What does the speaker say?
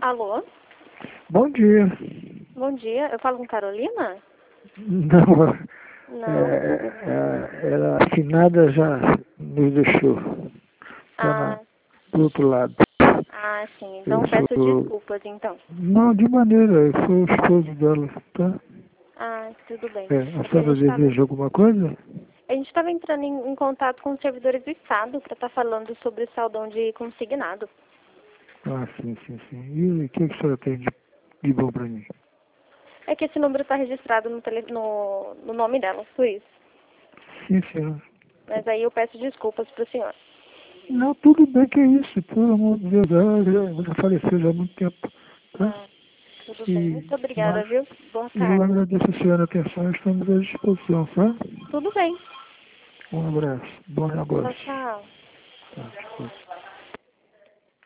Alô? Bom dia. Bom dia. Eu falo com Carolina? Não, Não. ela afinada já nos deixou. Está Ah, do outro lado. sim. Eu Então peço sou... desculpas, então. Não, de maneira, eu sou o esposo dela, tá? Tudo bem. A É que senhora deseja alguma coisa? a gente estava entrando em contato com os servidores do Estado para estar falando sobre o saldão de consignado. Sim. E o que a senhora tem de bom para mim? É que esse número está registrado no nome dela, por isso. Sim, senhora. Mas aí eu peço desculpas para o senhor. Não, tudo bem que é isso, pelo amor de Deus, ela já faleceu já há muito tempo, tá? Tudo bem. Muito obrigada, Mas viu? Boa eu tarde. agradeço a senhora a atenção e estamos à disposição, tá? Tudo bem. Um abraço, bom Tchau, negócio. tchau. Tá,